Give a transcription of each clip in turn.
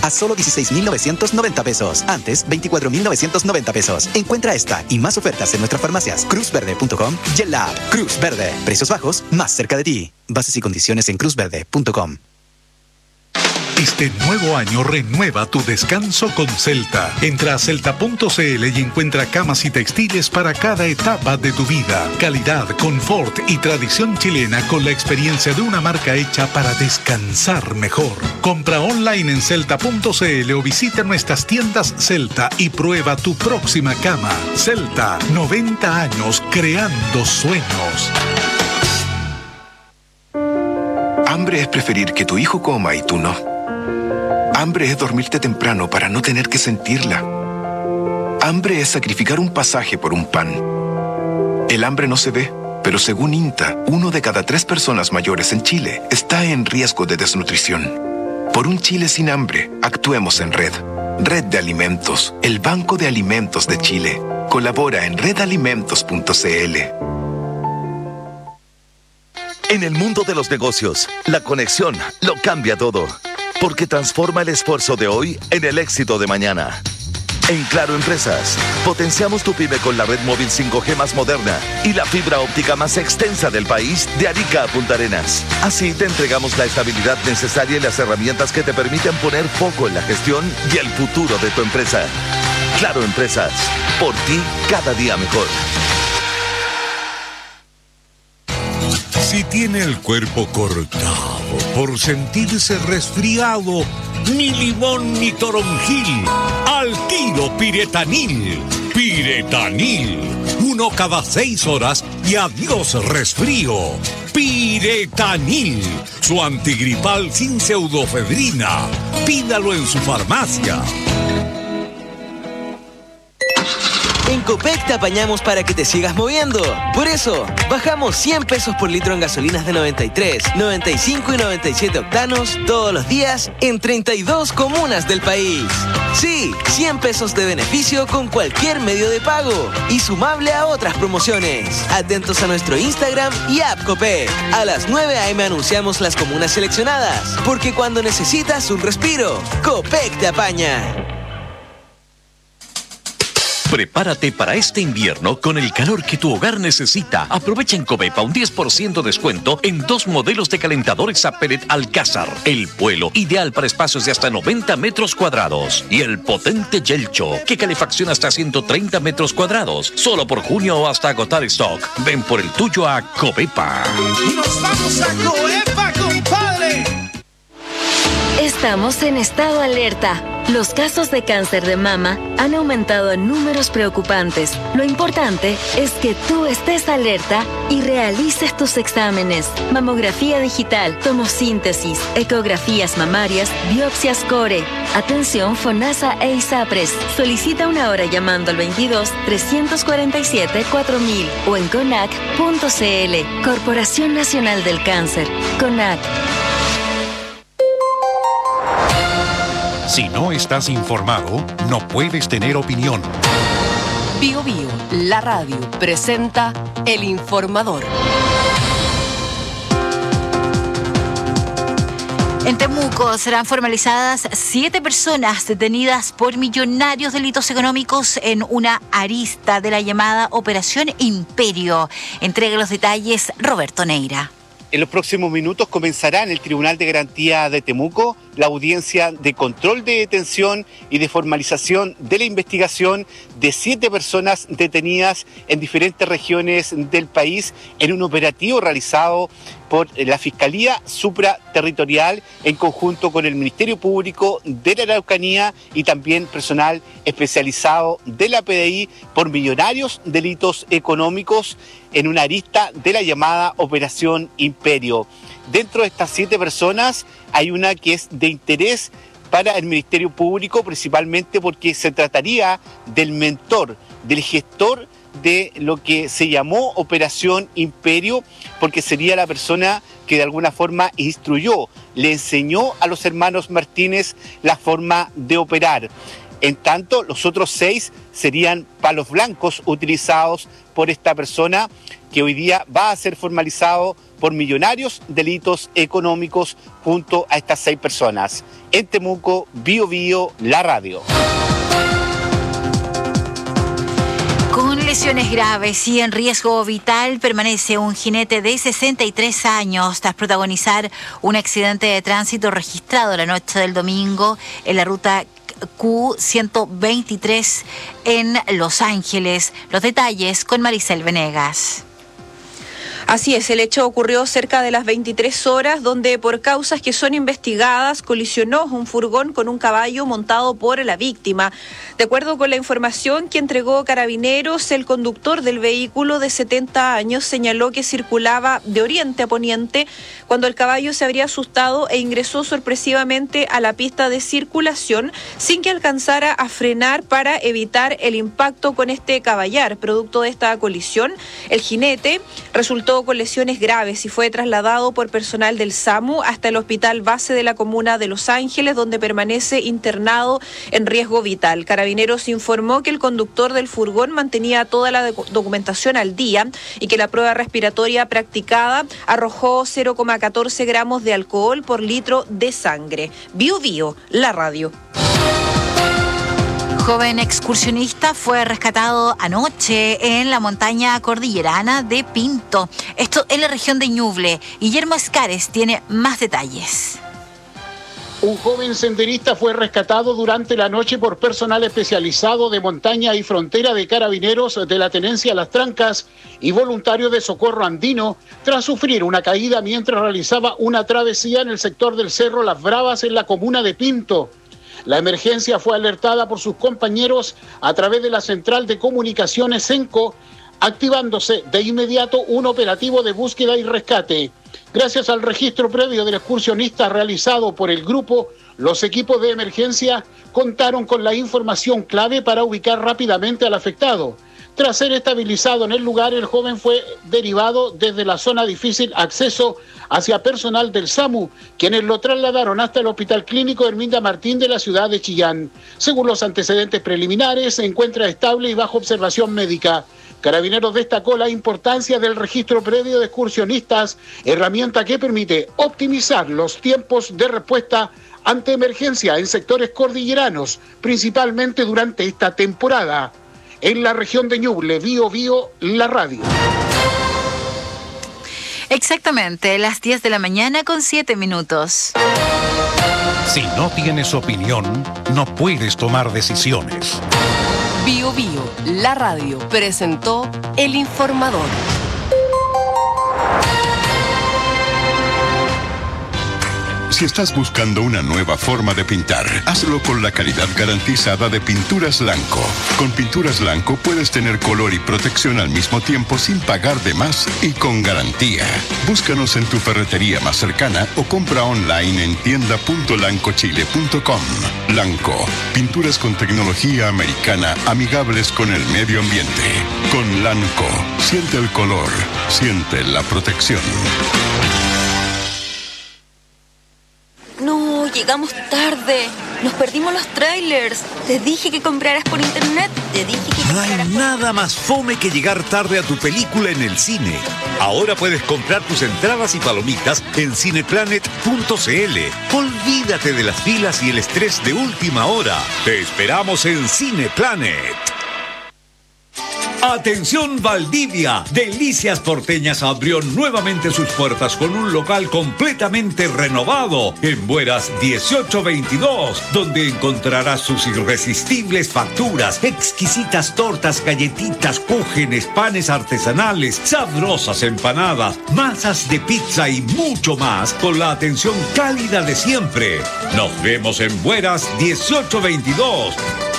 a solo 16,990 pesos. Antes, 24,990 pesos. Encuentra esta y más ofertas en nuestras farmacias cruzverde.com y en la app Cruz Verde. Precios bajos, más cerca de ti. Bases y condiciones en cruzverde.com. Este nuevo año renueva tu descanso con Celta. Entra a celta.cl y encuentra camas y textiles para cada etapa de tu vida. Calidad, confort y tradición chilena con la experiencia de una marca hecha para descansar mejor. Compra online en celta.cl o visita nuestras tiendas Celta y prueba tu próxima cama. Celta, 90 años creando sueños. Hambre es preferir que tu hijo coma y tú no. Hambre es dormirte temprano para no tener que sentirla. Hambre es sacrificar un pasaje por un pan. El hambre no se ve, pero según INTA, 1 de cada 3 personas mayores en Chile está en riesgo de desnutrición. Por un Chile sin hambre, actuemos en red. Red de Alimentos, el Banco de Alimentos de Chile. Colabora en redalimentos.cl. En el mundo de los negocios, la conexión lo cambia todo, porque transforma el esfuerzo de hoy en el éxito de mañana. En Claro Empresas, potenciamos tu pyme con la red móvil 5G más moderna y la fibra óptica más extensa del país, de Arica a Punta Arenas. Así te entregamos la estabilidad necesaria y las herramientas que te permiten poner foco en la gestión y el futuro de tu empresa. Claro Empresas, por ti cada día mejor. Si tiene el cuerpo cortado por sentirse resfriado, ni limón ni toronjil, al tiro Piretanil. Piretanil, 1 cada 6 horas y adiós resfrío. Piretanil, su antigripal sin pseudofedrina. Pídalo en su farmacia. En Copec te apañamos para que te sigas moviendo. Por eso, bajamos 100 pesos por litro en gasolinas de 93, 95 y 97 octanos todos los días en 32 comunas del país. Sí, 100 pesos de beneficio con cualquier medio de pago y sumable a otras promociones. Atentos a nuestro Instagram y app Copec. A las 9 a.m. anunciamos las comunas seleccionadas, porque cuando necesitas un respiro, Copec te apaña. Prepárate para este invierno con el calor que tu hogar necesita. Aprovecha en Covepa un 10% descuento en 2 modelos de calentadores a pellet Alcázar. El vuelo, ideal para espacios de hasta 90 metros cuadrados. Y el potente Yelcho, que calefacciona hasta 130 metros cuadrados. Solo por junio o hasta agotar stock. Ven por el tuyo a Covepa. ¡Nos vamos a Covepa, compadre! Estamos en estado alerta. Los casos de cáncer de mama han aumentado en números preocupantes. Lo importante es que tú estés alerta y realices tus exámenes. Mamografía digital, tomosíntesis, ecografías mamarias, biopsias core. Atención FONASA e ISAPRES. Solicita una hora llamando al 22-347-4000 o en CONAC.cl. Corporación Nacional del Cáncer. CONAC. Si no estás informado, no puedes tener opinión. Bio Bio, la radio, presenta El Informador. En Temuco serán formalizadas 7 personas detenidas por millonarios delitos económicos en una arista de la llamada Operación Imperio. Entrega los detalles Roberto Neira. En los próximos minutos comenzará en el Tribunal de Garantía de Temuco la audiencia de control de detención y de formalización de la investigación de 7 personas detenidas en diferentes regiones del país en un operativo realizado por la Fiscalía Supraterritorial en conjunto con el Ministerio Público de la Araucanía y también personal especializado de la PDI por millonarios delitos económicos en una arista de la llamada Operación Imperio. Dentro de estas 7 personas hay una que es de interés para el Ministerio Público, principalmente porque se trataría del mentor, del gestor de lo que se llamó Operación Imperio, porque sería la persona que de alguna forma instruyó, le enseñó a los hermanos Martínez la forma de operar. En tanto, los otros 6 serían palos blancos utilizados por esta persona que hoy día va a ser formalizado por millonarios delitos económicos junto a estas 6 personas. En Temuco, Bío Bío, la radio. Con lesiones graves y en riesgo vital permanece un jinete de 63 años tras protagonizar un accidente de tránsito registrado la noche del domingo en la ruta Q123 en Los Ángeles. Los detalles con Maricel Venegas. Así es, el hecho ocurrió cerca de las 23 horas, donde por causas que son investigadas colisionó un furgón con un caballo montado por la víctima. De acuerdo con la información que entregó Carabineros, el conductor del vehículo de 70 años señaló que circulaba de oriente a poniente cuando el caballo se habría asustado e ingresó sorpresivamente a la pista de circulación sin que alcanzara a frenar para evitar el impacto con este caballar. Producto de esta colisión, el jinete resultó con lesiones graves y fue trasladado por personal del SAMU hasta el hospital base de la comuna de Los Ángeles, donde permanece internado en riesgo vital. Carabineros informó que el conductor del furgón mantenía toda la documentación al día y que la prueba respiratoria practicada arrojó 0,14 gramos de alcohol por litro de sangre. Bío Bío, la radio. Joven excursionista fue rescatado anoche en la montaña cordillerana de Pinto. Esto en la región de Ñuble. Guillermo Escares tiene más detalles. Un joven senderista fue rescatado durante la noche por personal especializado de montaña y frontera de Carabineros de la Tenencia Las Trancas y voluntario de Socorro Andino tras sufrir una caída mientras realizaba una travesía en el sector del Cerro Las Bravas en la comuna de Pinto. La emergencia fue alertada por sus compañeros a través de la Central de Comunicaciones CENCO, activándose de inmediato un operativo de búsqueda y rescate. Gracias al registro previo del excursionista realizado por el grupo, los equipos de emergencia contaron con la información clave para ubicar rápidamente al afectado. Tras ser estabilizado en el lugar, el joven fue derivado desde la zona difícil acceso hacia personal del SAMU, quienes lo trasladaron hasta el Hospital Clínico Herminda Martín de la ciudad de Chillán. Según los antecedentes preliminares, se encuentra estable y bajo observación médica. Carabineros destacó la importancia del registro previo de excursionistas, herramienta que permite optimizar los tiempos de respuesta ante emergencia en sectores cordilleranos, principalmente durante esta temporada. En la región de Ñuble, Bío Bío, la radio. Exactamente, las 10 de la mañana con 7 minutos. Si no tienes opinión, no puedes tomar decisiones. Bío Bío, la radio, presentó El Informador. Si estás buscando una nueva forma de pintar, hazlo con la calidad garantizada de Pinturas Lanco. Con Pinturas Lanco puedes tener color y protección al mismo tiempo sin pagar de más y con garantía. Búscanos en tu ferretería más cercana o compra online en tienda.lancochile.com. Lanco, pinturas con tecnología americana amigables con el medio ambiente. Con Lanco, siente el color, siente la protección. No, llegamos tarde. Nos perdimos los trailers. Te dije que compraras por internet. No hay nada más fome que llegar tarde a tu película en el cine. Ahora puedes comprar tus entradas y palomitas en cineplanet.cl. Olvídate de las filas y el estrés de última hora. Te esperamos en Cineplanet. Atención Valdivia, Delicias Porteñas abrió nuevamente sus puertas con un local completamente renovado en Bueras 1822, donde encontrarás sus irresistibles facturas, exquisitas tortas, galletitas, cúgenes, panes artesanales, sabrosas empanadas, masas de pizza y mucho más con la atención cálida de siempre. Nos vemos en Bueras 1822.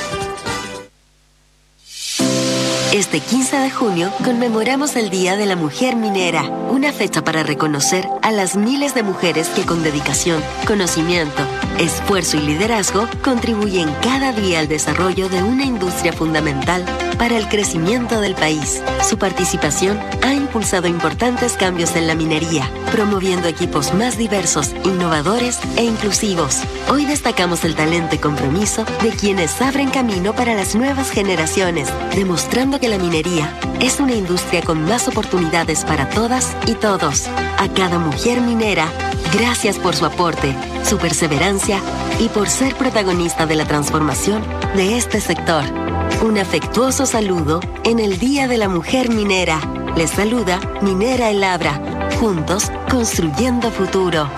Este 15 de junio conmemoramos el Día de la Mujer Minera, una fecha para reconocer a las miles de mujeres que con dedicación, conocimiento, esfuerzo y liderazgo contribuyen cada día al desarrollo de una industria fundamental para el crecimiento del país. Su participación ha impulsado importantes cambios en la minería, promoviendo equipos más diversos, innovadores e inclusivos. Hoy destacamos el talento y compromiso de quienes abren camino para las nuevas generaciones, demostrando que la minería es una industria con más oportunidades para todas y todos. A cada mujer minera, gracias por su aporte, su perseverancia y por ser protagonista de la transformación de este sector. Un afectuoso saludo en el Día de la Mujer Minera. Les saluda Minera El Abra. Juntos, construyendo futuro.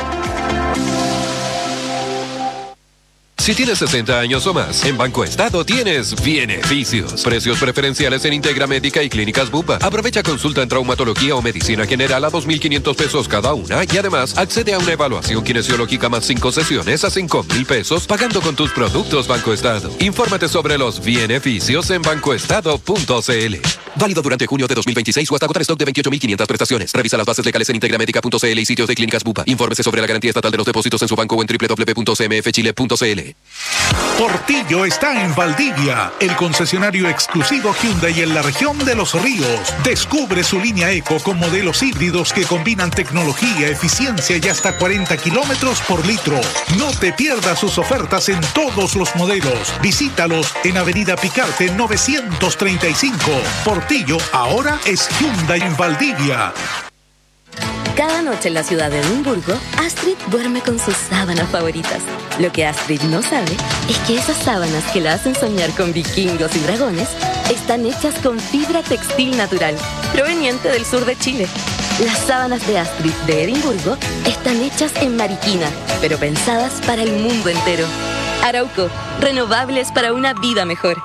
Si tienes 60 años o más, en Banco Estado tienes beneficios. Precios preferenciales en Integra Médica y Clínicas Bupa. Aprovecha consulta en traumatología o medicina general a 2.500 pesos cada una y además accede a una evaluación kinesiológica más 5 sesiones a 5.000 pesos pagando con tus productos Banco Estado. Infórmate sobre los beneficios en bancoestado.cl. Válido durante junio de 2026 o hasta agotar stock de 28.500 prestaciones. Revisa las bases legales en integramédica.cl y sitios de Clínicas Bupa. Infórmese sobre la garantía estatal de los depósitos en su banco o en www.cmfchile.cl. Portillo está en Valdivia, el concesionario exclusivo Hyundai en la región de Los Ríos. Descubre su línea Eco con modelos híbridos que combinan tecnología, eficiencia y hasta 40 kilómetros por litro. No te pierdas sus ofertas en todos los modelos. Visítalos en Avenida Picarte 935. Portillo ahora es Hyundai en Valdivia. Cada noche en la ciudad de Edimburgo, Astrid duerme con sus sábanas favoritas. Lo que Astrid no sabe es que esas sábanas que la hacen soñar con vikingos y dragones están hechas con fibra textil natural, proveniente del sur de Chile. Las sábanas de Astrid de Edimburgo están hechas en Mariquina, pero pensadas para el mundo entero. Arauco, renovables para una vida mejor.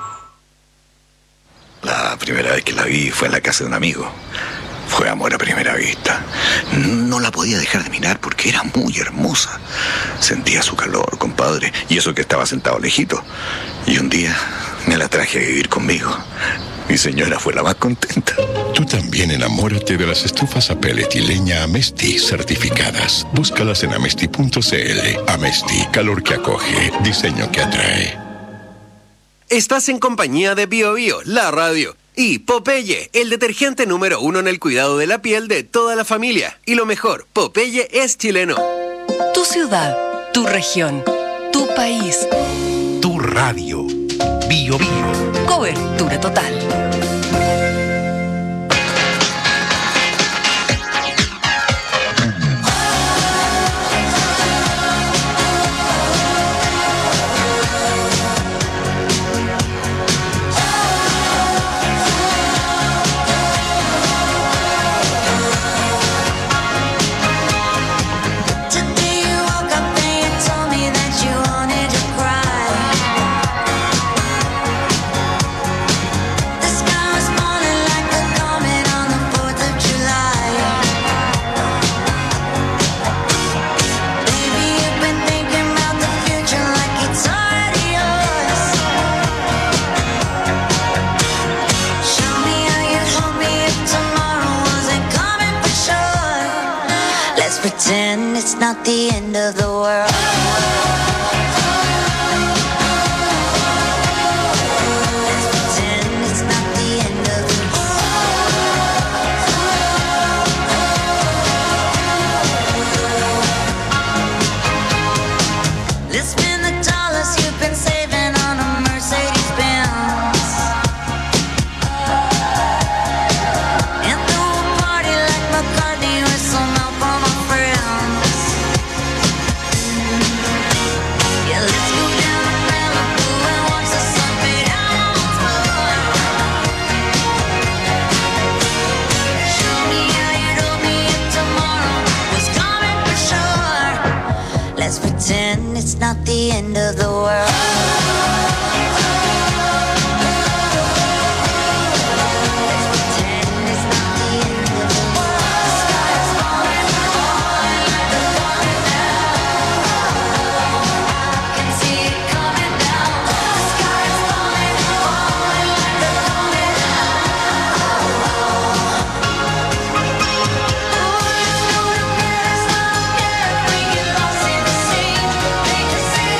La primera vez que la vi fue en la casa de un amigo. Fue amor a primera vista. No la podía dejar de mirar porque era muy hermosa. Sentía su calor, compadre, y eso que estaba sentado lejito. Y un día me la traje a vivir conmigo. Mi señora fue la más contenta. Tú también enamórate de las estufas a pellet y leña Amesti certificadas. Búscalas en amesti.cl. Amesti, calor que acoge, diseño que atrae. Estás en compañía de Bio Bio, la radio. Y Popeye, el detergente número 1 en el cuidado de la piel de toda la familia. Y lo mejor, Popeye es chileno. Tu ciudad, tu región, tu país. Tu radio. Bio Bio. Cobertura total. Pretend it's not the end of the world. It's not the end of the world. Make a scene.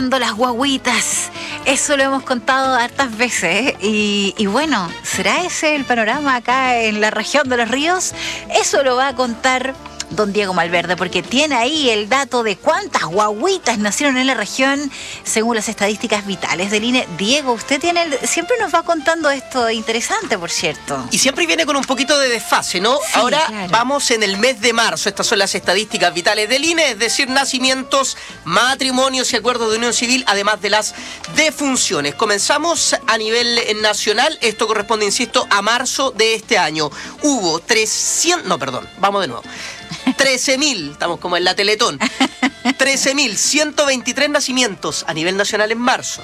naciendo las guaguitas. Eso lo hemos contado hartas veces. Y bueno, ¿será ese el panorama acá en la región de los ríos? Eso lo va a contar don Diego Malverde, porque tiene ahí el dato de cuántas guaguitas nacieron en la región según las estadísticas vitales del INE. Diego, usted siempre nos va contando esto interesante, por cierto. Y siempre viene con un poquito de desfase, ¿no? Sí, ahora claro. Vamos en el mes de marzo. Estas son las estadísticas vitales del INE, es decir, nacimientos, matrimonios y acuerdos de unión civil, además de las defunciones. Comenzamos a nivel nacional. Esto corresponde, insisto, a marzo de este año. Hubo 13.000, estamos como en la Teletón, 13.123 nacimientos a nivel nacional en marzo.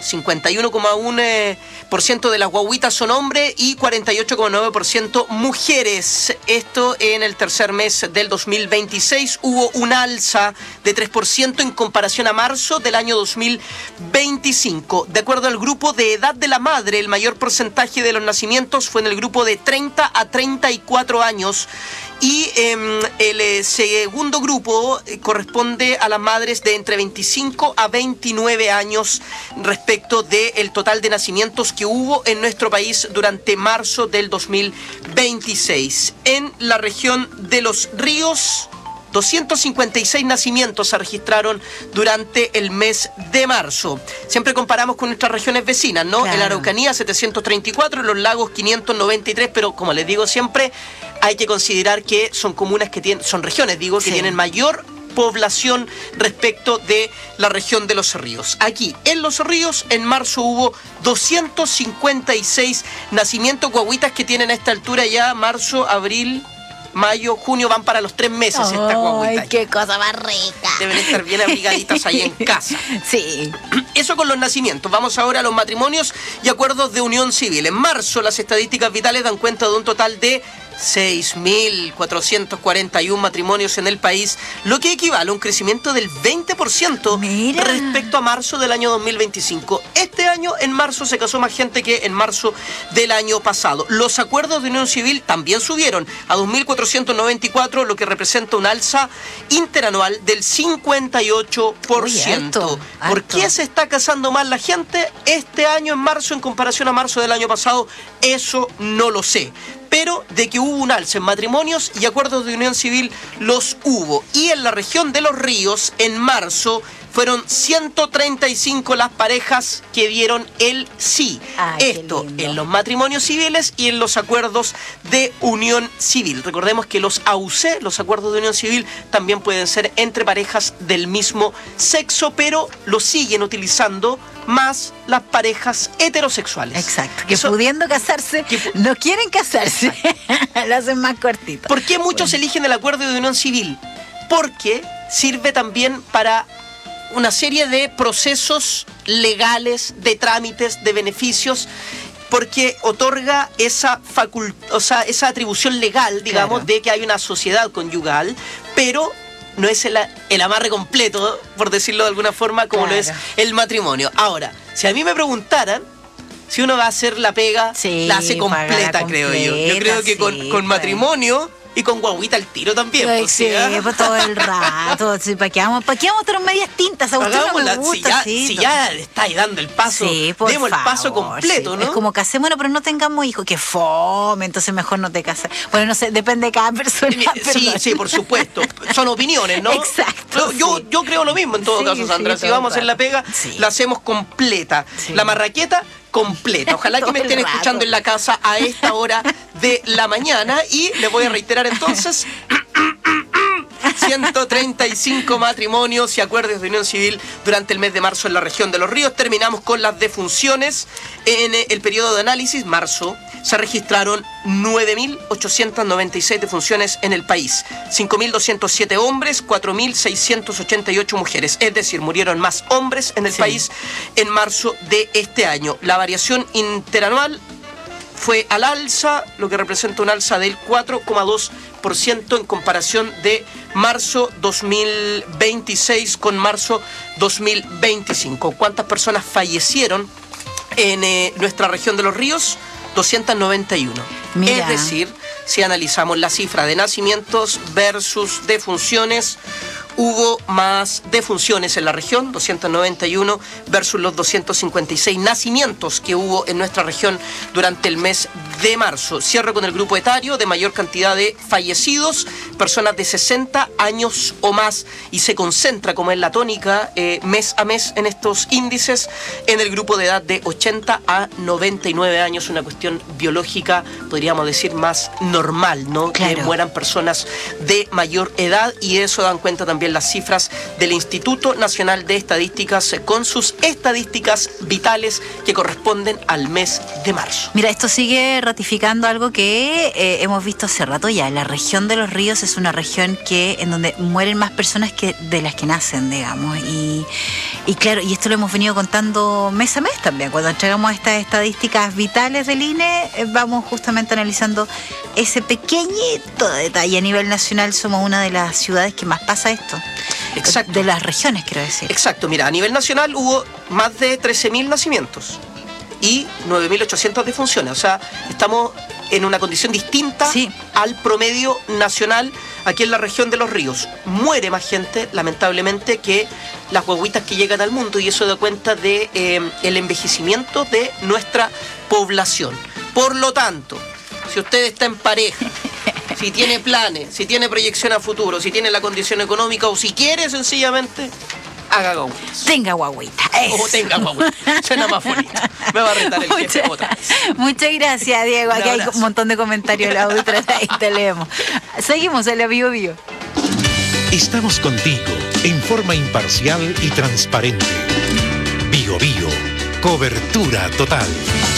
51,1% de las guaguitas son hombres y 48,9% mujeres. Esto en el tercer mes del 2026. Hubo un alza de 3% en comparación a marzo del año 2025. De acuerdo al grupo de edad de la madre, el mayor porcentaje de los nacimientos fue en el grupo de 30 a 34 años. Y el segundo grupo corresponde a las madres de entre 25 a 29 años respecto del total de nacimientos que hubo en nuestro país durante marzo del 2026. En la región de los ríos, 256 nacimientos se registraron durante el mes de marzo. Siempre comparamos con nuestras regiones vecinas, ¿no? Claro. En la Araucanía 734, en los lagos 593, pero como les digo siempre, hay que considerar que son comunas que tienen, son regiones, digo, que tienen mayor población respecto de la región de los ríos. Aquí, en los ríos, en marzo hubo 256 nacimientos, guaguitas que tienen a esta altura ya marzo, abril, mayo, junio, van para los 3 meses estas guaguitas. ¡Ay, qué cosa más rica! Deben estar bien abrigaditas ahí en casa. Sí. Eso con los nacimientos. Vamos ahora a los matrimonios y acuerdos de unión civil. En marzo, las estadísticas vitales dan cuenta de un total de 6.441 matrimonios en el país, lo que equivale a un crecimiento del 20% respecto a marzo del año 2025. Este año, en marzo, se casó más gente que en marzo del año pasado. Los acuerdos de unión civil también subieron a 2.494, lo que representa un alza interanual del 58%. ¿Por qué se está casando más la gente este año en marzo en comparación a marzo del año pasado? Eso no lo sé. Pero de que hubo un alza en matrimonios y acuerdos de unión civil, los hubo. Y en la región de los ríos, en marzo, fueron 135 las parejas que dieron el sí. Esto en los matrimonios civiles y en los acuerdos de unión civil. Recordemos que los AUC, los acuerdos de unión civil, también pueden ser entre parejas del mismo sexo, pero lo siguen utilizando más las parejas heterosexuales. Exacto, que pudiendo casarse, no quieren casarse. Lo hacen más cortito. ¿Por qué muchos eligen el acuerdo de unión civil? Porque sirve también para una serie de procesos legales, de trámites, de beneficios, porque otorga esa esa atribución legal, digamos, de que hay una sociedad conyugal, pero no es el amarre completo, por decirlo de alguna forma, como lo es el matrimonio. Ahora, si a mí me preguntaran si uno va a hacer la pega, la hace completa, creo yo. Yo creo que con matrimonio y con guaguita al tiro también. Ay, sí, pues todo el rato. Sí, ¿para qué vamos a tener medias tintas? A usted no me gusta, si ya le estáis dando el paso, demos el paso completo, ¿no? Es como casémonos, pero no tengamos hijos. Que fome, entonces mejor no te casas. Bueno, no sé, depende de cada persona. Sí, por supuesto. Son opiniones, ¿no? Exacto. Yo creo lo mismo en todo caso, Sandra. Si vamos a hacer la pega, la hacemos completa. La marraqueta, completa. Ojalá que me estén escuchando en la casa a esta hora de la mañana y les voy a reiterar entonces 135 matrimonios y acuerdos de unión civil durante el mes de marzo en la región de los ríos. Terminamos con las defunciones. En el periodo de análisis, marzo, se registraron 9.896 defunciones en el país. 5.207 hombres, 4.688 mujeres. Es decir, murieron más hombres en el país en marzo de este año. La variación interanual fue al alza, lo que representa un alza del 4,2% en comparación de marzo 2026 con marzo 2025. ¿Cuántas personas fallecieron en nuestra región de los ríos? 291. Mira. Es decir, si analizamos la cifra de nacimientos versus defunciones, hubo más defunciones en la región, 291 versus los 256 nacimientos que hubo en nuestra región durante el mes de marzo. Cierro con el grupo etario de mayor cantidad de fallecidos, personas de 60 años o más, y se concentra, como es la tónica, mes a mes en estos índices, en el grupo de edad de 80 a 99 años, una cuestión biológica, podríamos decir, más normal, ¿no? Claro. Que mueran personas de mayor edad, y eso dan cuenta también las cifras del Instituto Nacional de Estadísticas con sus estadísticas vitales que corresponden al mes de marzo. Mira, esto sigue ratificando algo que hemos visto hace rato ya. La región de los ríos es una región en donde mueren más personas que de las que nacen, digamos. Y claro, y esto lo hemos venido contando mes a mes también. Cuando entregamos estas estadísticas vitales del INE, vamos justamente analizando ese pequeñito detalle. A nivel nacional somos una de las ciudades que más pasa esto. Exacto. De las regiones, quiero decir. Exacto, mira, a nivel nacional hubo más de 13.000 nacimientos y 9.800 defunciones. O sea, estamos en una condición distinta al promedio nacional aquí en la región de los ríos. Muere más gente, lamentablemente, que las guaguitas que llegan al mundo, y eso da cuenta de el envejecimiento de nuestra población. Por lo tanto, si usted está en pareja, si tiene planes, si tiene proyección a futuro, si tiene la condición económica, o si quiere sencillamente, haga guaguitas. Tenga guaguita. O tenga guaguitas. Suena más bonito. Me va a retar el jefe otra vez. Muchas gracias, Diego. Aquí hay un montón de comentarios en la auditoría y te leemos. Seguimos en la Bio Bio. Estamos contigo en forma imparcial y transparente. Bio Bio. Cobertura total.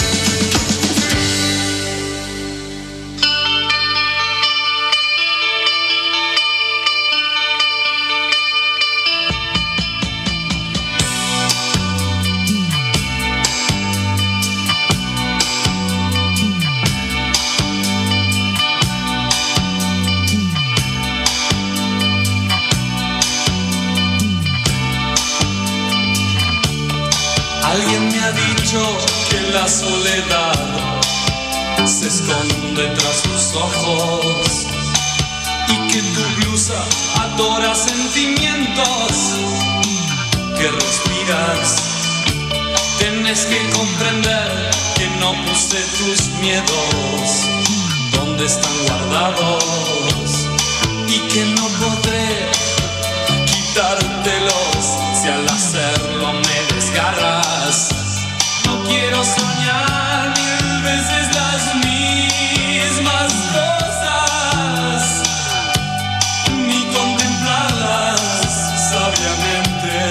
Alguien me ha dicho que la soledad se esconde tras tus ojos y que tu blusa adora sentimientos que respiras. Tienes que comprender que no puse tus miedos donde están guardados y que no podré quitártelos si al hacerlo me desgarras. No quiero soñar 1000 veces las mismas cosas, ni contemplarlas sabiamente.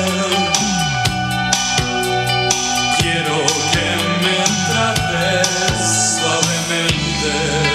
Quiero que me trates suavemente.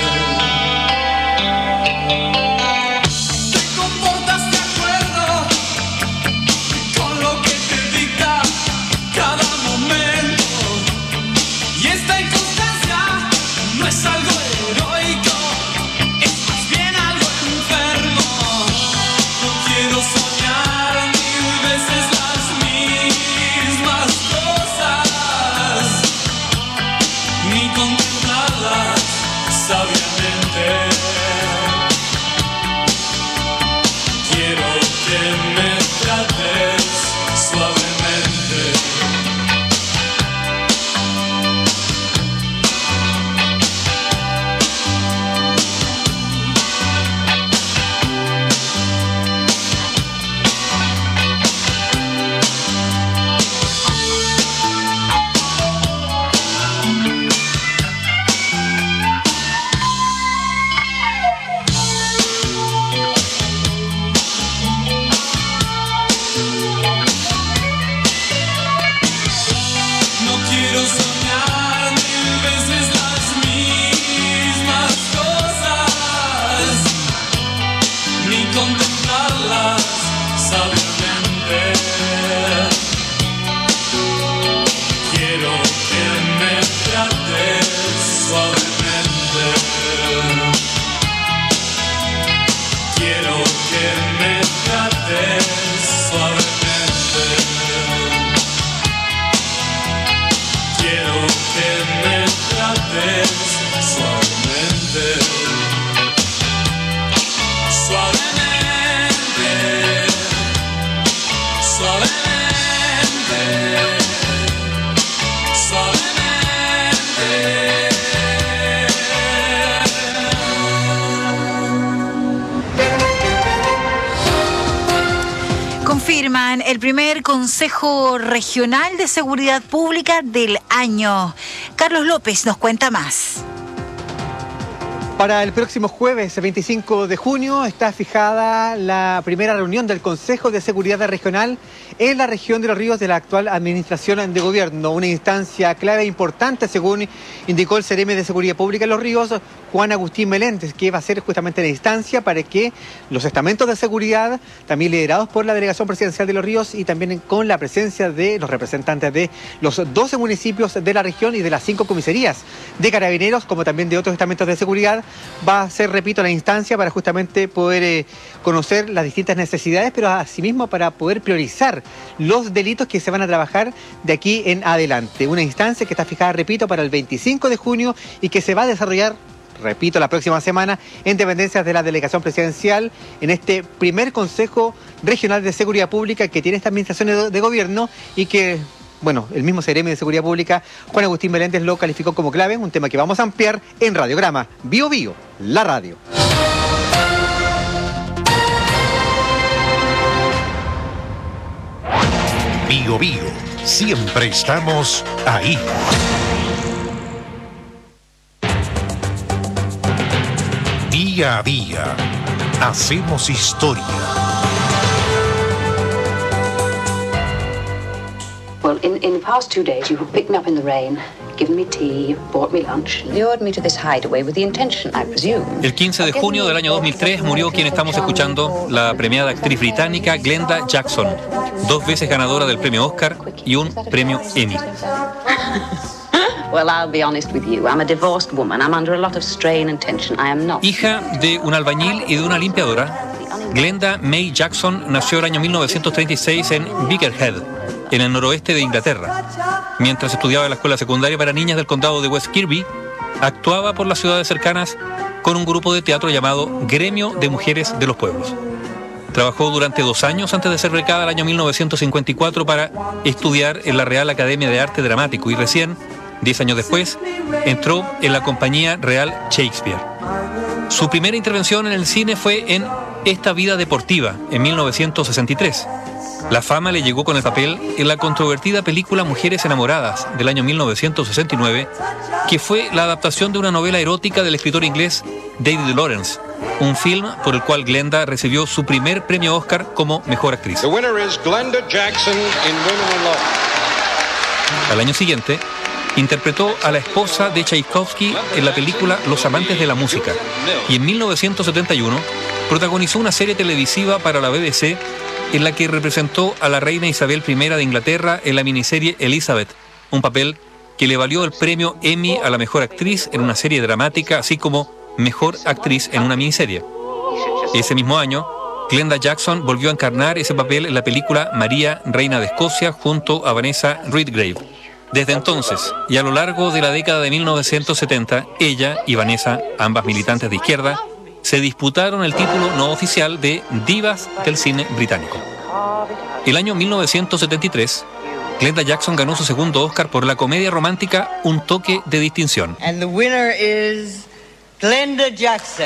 Suavemente. confirman el primer Consejo Regional de Seguridad Pública del año. Carlos López nos cuenta más. Para el próximo jueves 25 de junio está fijada la primera reunión del Consejo de Seguridad Regional en la región de Los Ríos de la actual Administración de Gobierno. Una instancia clave e importante, según indicó el CRM de Seguridad Pública en Los Ríos, Juan Agustín Meléndez, que va a ser justamente la instancia para que los estamentos de seguridad, también liderados por la Delegación Presidencial de Los Ríos y también con la presencia de los representantes de los 12 municipios de la región y de las 5 comisarías de Carabineros, como también de otros estamentos de seguridad, va a ser, repito, la instancia para justamente poder conocer las distintas necesidades, pero asimismo para poder priorizar los delitos que se van a trabajar de aquí en adelante. Una instancia que está fijada, repito, para el 25 de junio y que se va a desarrollar, repito, la próxima semana en dependencias de la Delegación Presidencial en este primer Consejo Regional de Seguridad Pública que tiene esta administración de gobierno y que, bueno, el mismo CRM de Seguridad Pública, Juan Agustín Meléndez, lo calificó como clave, un tema que vamos a ampliar en Radiograma. Bio Bio, la radio. Bio Bio, siempre estamos ahí. Día a día, hacemos historia. Well, in the past 2 days, you've picked me up in the rain, given me tea, bought me lunch, lured me to this hideaway with the intention, I presume. El 15 de junio del año 2003 murió quien estamos escuchando, la premiada actriz británica Glenda Jackson, 2 veces ganadora del premio Oscar y un premio Emmy. Well, I'll be honest with you. I'm a divorced woman. I'm under a lot of strain and tension. I am not. Hija de un albañil y de una limpiadora, Glenda May Jackson nació el año 1936 en Birkenhead, en el noroeste de Inglaterra. Mientras estudiaba en la escuela secundaria para niñas del condado de West Kirby, actuaba por las ciudades cercanas con un grupo de teatro llamado Gremio de Mujeres de los Pueblos. Trabajó durante 2 años antes de ser becada el año 1954 para estudiar en la Real Academia de Arte Dramático y recién, 10 años después, entró en la Compañía Real Shakespeare. Su primera intervención en el cine fue en Esta vida deportiva, en 1963. La fama le llegó con el papel en la controvertida película Mujeres enamoradas, del año 1969, que fue la adaptación de una novela erótica del escritor inglés David Lawrence, un film por el cual Glenda recibió su primer premio Oscar como mejor actriz. The winner is Glenda Jackson in Women in Law. Al año siguiente, interpretó a la esposa de Tchaikovsky en la película Los amantes de la música y en 1971 protagonizó una serie televisiva para la BBC en la que representó a la reina Isabel I de Inglaterra en la miniserie Elizabeth, un papel que le valió el premio Emmy a la mejor actriz en una serie dramática, así como mejor actriz en una miniserie. Ese mismo año, Glenda Jackson volvió a encarnar ese papel en la película María, Reina de Escocia, junto a Vanessa Redgrave. Desde entonces, y a lo largo de la década de 1970, ella y Vanessa, ambas militantes de izquierda, se disputaron el título no oficial de Divas del cine británico. El año 1973, Glenda Jackson ganó su segundo Oscar por la comedia romántica Un toque de distinción. And the winner is Glenda Jackson.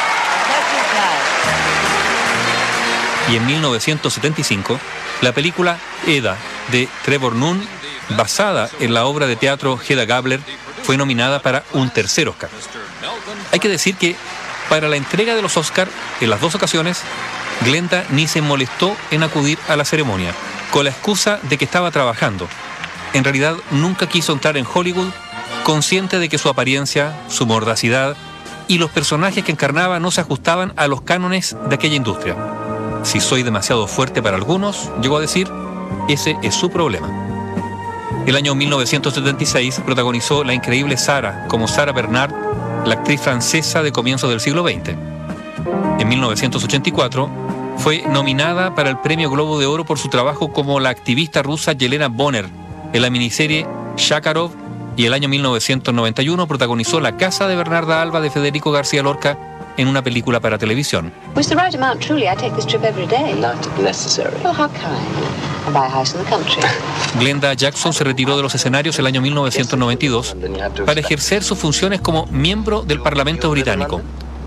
Y en 1975, la película Eda, de Trevor Nunn, basada en la obra de teatro Hedda Gabler, fue nominada para un tercer Oscar. Hay que decir que para la entrega de los Oscar, en las 2 ocasiones, Glenda ni se molestó en acudir a la ceremonia, con la excusa de que estaba trabajando. En realidad, nunca quiso entrar en Hollywood, consciente de que su apariencia, su mordacidad y los personajes que encarnaba no se ajustaban a los cánones de aquella industria. Si soy demasiado fuerte para algunos, llegó a decir, ese es su problema. El año 1976 protagonizó La increíble Sarah como Sarah Bernard, la actriz francesa de comienzos del siglo XX. En 1984 fue nominada para el Premio Globo de Oro por su trabajo como la activista rusa Yelena Bonner en la miniserie Shakarov, y el año 1991 protagonizó La casa de Bernarda Alba de Federico García Lorca en una película para televisión. With the right amount, truly, I take this trip every day. Not necessary. Oh, how kind. I buy a house in the country. Glenda Jackson se retiró de los escenarios el año 1992 para ejercer sus funciones como miembro del Parlamento británico.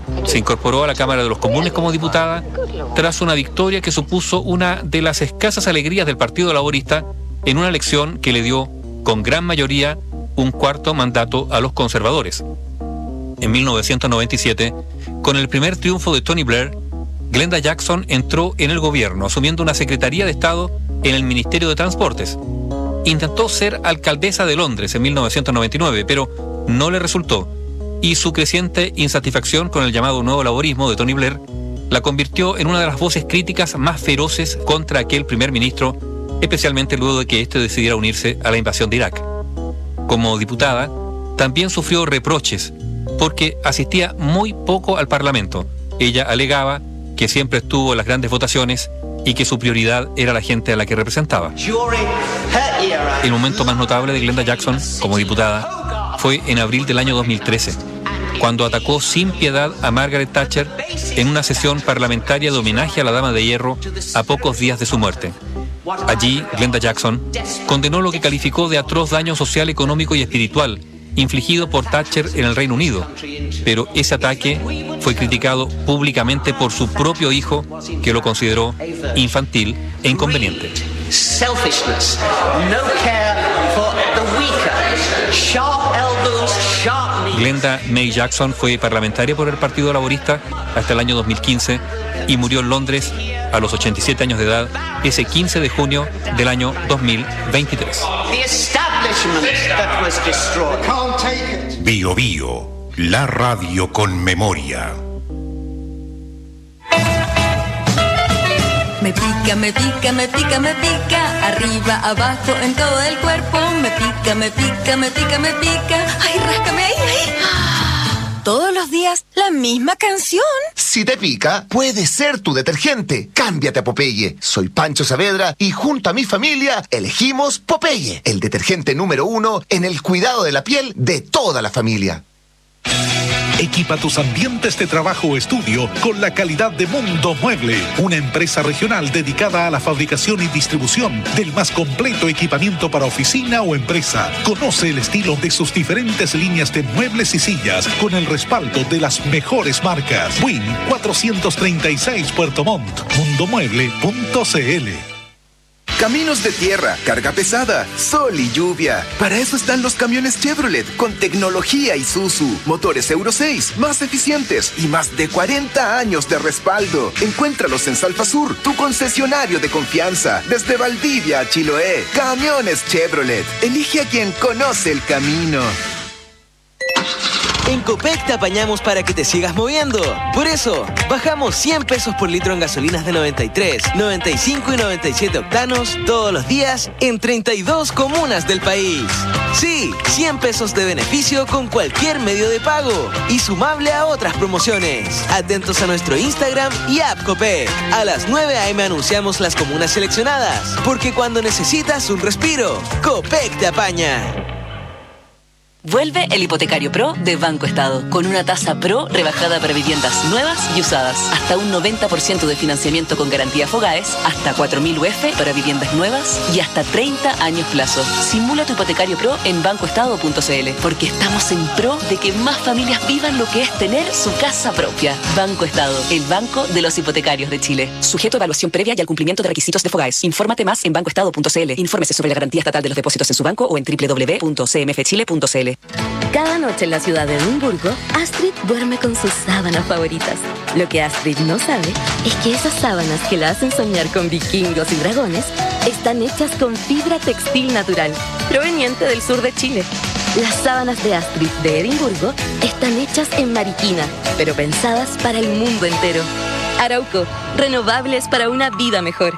Se incorporó a la Cámara de los Comunes como diputada tras una victoria que supuso una de las escasas alegrías del Partido Laborista en una elección que le dio, con gran mayoría, un cuarto mandato a los conservadores. En 1997, con el primer triunfo de Tony Blair, Glenda Jackson entró en el gobierno, asumiendo una Secretaría de Estado en el Ministerio de Transportes. Intentó ser alcaldesa de Londres en 1999, pero no le resultó, y su creciente insatisfacción con el llamado nuevo laborismo de Tony Blair la convirtió en una de las voces críticas más feroces contra aquel primer ministro, especialmente luego de que éste decidiera unirse a la invasión de Irak. Como diputada, también sufrió reproches porque asistía muy poco al Parlamento. Ella alegaba que siempre estuvo en las grandes votaciones y que su prioridad era la gente a la que representaba. El momento más notable de Glenda Jackson como diputada fue en abril del año 2013, cuando atacó sin piedad a Margaret Thatcher en una sesión parlamentaria de homenaje a la Dama de Hierro a pocos días de su muerte. Allí, Glenda Jackson condenó lo que calificó de atroz daño social, económico y espiritual infligido por Thatcher en el Reino Unido, pero ese ataque fue criticado públicamente por su propio hijo, que lo consideró infantil e inconveniente. Glenda May Jackson fue parlamentaria por el Partido Laborista hasta el año 2015 y murió en Londres a los 87 años de edad ese 15 de junio del año 2023. Bio Bio, la radio con memoria. Me pica, me pica, me pica, me pica, arriba, abajo, en todo el cuerpo. Me pica, me pica, me pica, me pica. Ay, ráscame ahí, ahí. Todos los días, la misma canción. Si te pica, puede ser tu detergente. Cámbiate a Popeye. Soy Pancho Saavedra y junto a mi familia elegimos Popeye, el detergente número 1 en el cuidado de la piel de toda la familia. Equipa tus ambientes de trabajo o estudio con la calidad de Mundo Mueble, una empresa regional dedicada a la fabricación y distribución del más completo equipamiento para oficina o empresa. Conoce el estilo de sus diferentes líneas de muebles y sillas con el respaldo de las mejores marcas. Win 436 Puerto Montt, mundomueble.cl. Caminos de tierra, carga pesada, sol y lluvia. Para eso están los camiones Chevrolet con tecnología Isuzu, motores Euro 6, más eficientes y más de 40 años de respaldo. Encuéntralos en Salfasur, tu concesionario de confianza. Desde Valdivia a Chiloé, camiones Chevrolet. Elige a quien conoce el camino. En Copec te apañamos para que te sigas moviendo. Por eso, bajamos 100 pesos por litro en gasolinas de 93, 95 y 97 octanos todos los días en 32 comunas del país. Sí, 100 pesos de beneficio con cualquier medio de pago y sumable a otras promociones. Atentos a nuestro Instagram y app Copec. A las 9 a.m. anunciamos las comunas seleccionadas, porque cuando necesitas un respiro, Copec te apaña. Vuelve el Hipotecario Pro de Banco Estado, con una tasa Pro rebajada para viviendas nuevas y usadas. Hasta un 90% de financiamiento con garantía Fogaes, hasta 4.000 UF para viviendas nuevas y hasta 30 años plazo. Simula tu Hipotecario Pro en bancoestado.cl, porque estamos en pro de que más familias vivan lo que es tener su casa propia. Banco Estado, el banco de los hipotecarios de Chile. Sujeto a evaluación previa y al cumplimiento de requisitos de Fogaes. Infórmate más en bancoestado.cl. Infórmese sobre la garantía estatal de los depósitos en su banco o en www.cmfchile.cl. Cada noche en la ciudad de Edimburgo, Astrid duerme con sus sábanas favoritas. Lo que Astrid no sabe es que esas sábanas que la hacen soñar con vikingos y dragones están hechas con fibra textil natural, proveniente del sur de Chile. Las sábanas de Astrid de Edimburgo están hechas en Mariquina, pero pensadas para el mundo entero. Arauco, renovables para una vida mejor.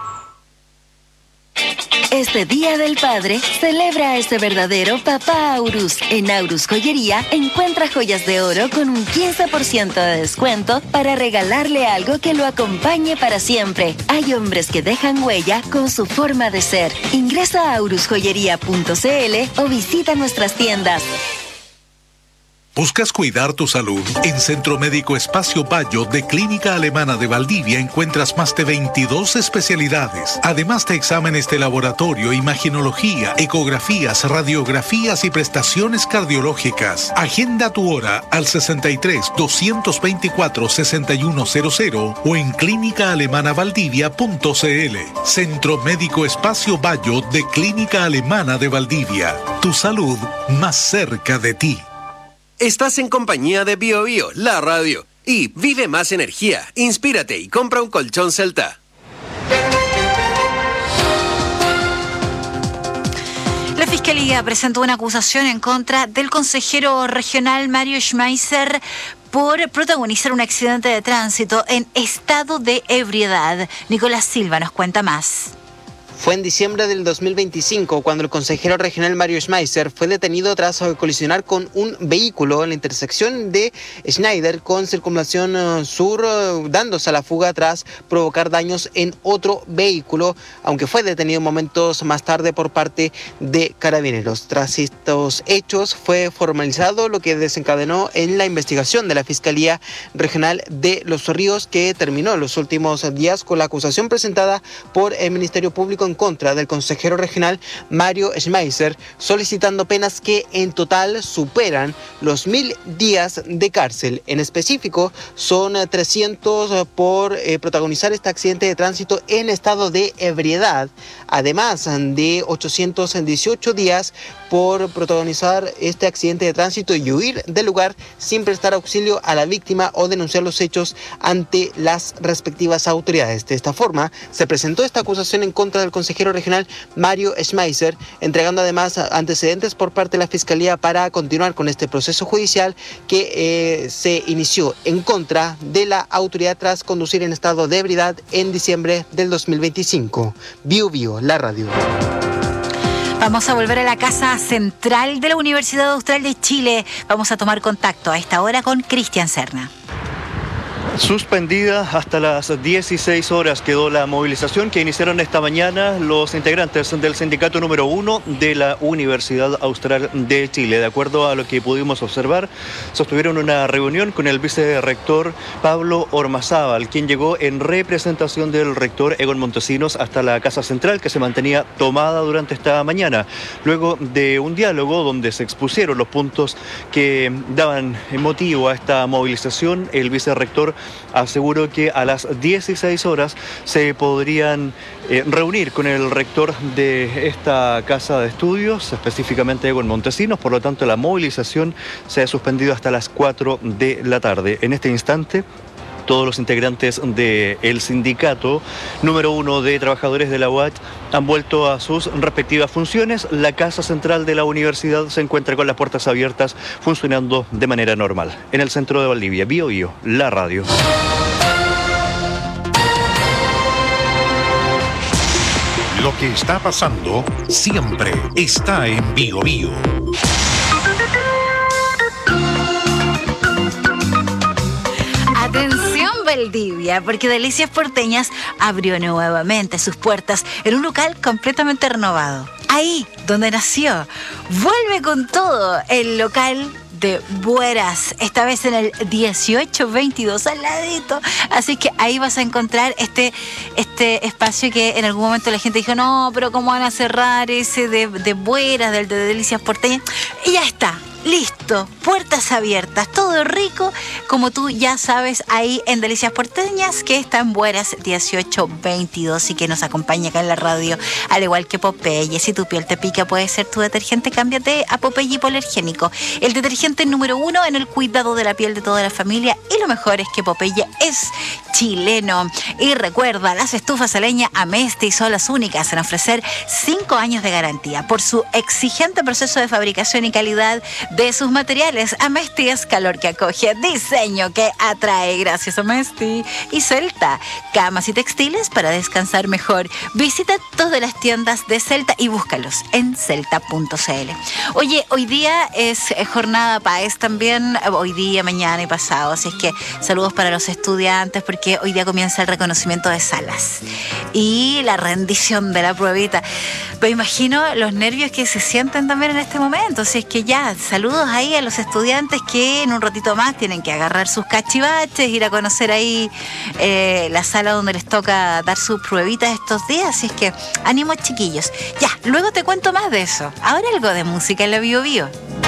Este Día del Padre, celebra a ese verdadero papá Aurus. En Aurus Joyería, encuentra joyas de oro con un 15% de descuento para regalarle algo que lo acompañe para siempre. Hay hombres que dejan huella con su forma de ser. Ingresa a aurusjoyería.cl o visita nuestras tiendas. ¿Buscas cuidar tu salud? En Centro Médico Espacio Bayo de Clínica Alemana de Valdivia encuentras más de 22 especialidades, además de exámenes de laboratorio, imaginología, ecografías, radiografías y prestaciones cardiológicas. Agenda tu hora al 63-224-6100 o en clínicaalemanaValdivia.cl. Centro Médico Espacio Bayo de Clínica Alemana de Valdivia. Tu salud más cerca de ti. Estás en compañía de BioBio, la radio. Y vive más energía, inspírate y compra un colchón Celta. La Fiscalía presentó una acusación en contra del consejero regional Mario Schmeiser por protagonizar un accidente de tránsito en estado de ebriedad. Nicolás Silva nos cuenta más. Fue en diciembre del 2025 cuando el consejero regional Mario Schmeiser fue detenido tras colisionar con un vehículo en la intersección de Schneider con Circunvalación Sur, dándose a la fuga tras provocar daños en otro vehículo, aunque fue detenido momentos más tarde por parte de Carabineros. Tras estos hechos fue formalizado lo que desencadenó en la investigación de la Fiscalía Regional de Los Ríos, que terminó en los últimos días con la acusación presentada por el Ministerio Público en contra del consejero regional Mario Schmeiser, solicitando penas que en total superan los 1.000 días de cárcel. En específico, son 300 por protagonizar este accidente de tránsito en estado de ebriedad, además de 818 días por protagonizar este accidente de tránsito y huir del lugar sin prestar auxilio a la víctima o denunciar los hechos ante las respectivas autoridades. De esta forma, se presentó esta acusación en contra del consejero regional Mario Schmeiser, entregando además antecedentes por parte de la Fiscalía para continuar con este proceso judicial que se inició en contra de la autoridad tras conducir en estado de ebriedad en diciembre del 2025. BioBio, la radio. Vamos a volver a la Casa Central de la Universidad Austral de Chile. Vamos a tomar contacto a esta hora con Cristian Serna. Suspendida hasta las 16 horas quedó la movilización que iniciaron esta mañana los integrantes del sindicato número 1 de la Universidad Austral de Chile. De acuerdo a lo que pudimos observar, sostuvieron una reunión con el vicerrector Pablo Ormazábal, quien llegó en representación del rector Egon Montesinos hasta la Casa Central, que se mantenía tomada durante esta mañana. Luego de un diálogo donde se expusieron los puntos que daban motivo a esta movilización, el vicerrector aseguró que a las 16 horas se podrían reunir con el rector de esta casa de estudios, específicamente Egon Montesinos. Por lo tanto, la movilización se ha suspendido hasta las 4 de la tarde. En este instante, todos los integrantes del sindicato número 1 de trabajadores de la UACH han vuelto a sus respectivas funciones. La Casa Central de la Universidad se encuentra con las puertas abiertas, funcionando de manera normal. En el centro de Valdivia, BioBio, la radio. Lo que está pasando siempre está en BioBio. Atención Valdivia, porque Delicias Porteñas abrió nuevamente sus puertas en un local completamente renovado. Ahí donde nació, vuelve con todo el local de Bueras, esta vez en el 1822 al ladito. Así que ahí vas a encontrar este espacio que en algún momento la gente dijo, no, pero ¿cómo van a cerrar ese de Bueras, del de Delicias Porteñas? Y ya está. Listo, puertas abiertas, todo rico, como tú ya sabes, ahí en Delicias Porteñas, que está en Bueras 1822 y que nos acompaña acá en la radio, al igual que Popeye. Si tu piel te pica, puede ser tu detergente, cámbiate a Popeye Hipoalergénico, el detergente número 1 en el cuidado de la piel de toda la familia, y lo mejor es que Popeye es chileno. Y recuerda, las estufas a leña Amesti son las únicas en ofrecer 5 años de garantía por su exigente proceso de fabricación y calidad de sus materiales. Amesti es calor que acoge, diseño que atrae. Gracias Amesti. Y Celta, camas y textiles para descansar mejor. Visita todas las tiendas de Celta y búscalos en celta.cl. Oye, hoy día es jornada PAES también, hoy día, mañana y pasado, así es que saludos para los estudiantes, porque porque hoy día comienza el reconocimiento de salas y la rendición de la pruebita. Me imagino los nervios que se sienten también en este momento. Así es que ya, saludos ahí a los estudiantes que en un ratito más tienen que agarrar sus cachivaches, ir a conocer ahí la sala donde les toca dar sus pruebitas estos días. Así es que ánimo, chiquillos. Ya, luego te cuento más de eso. Ahora algo de música en la Bio Bio.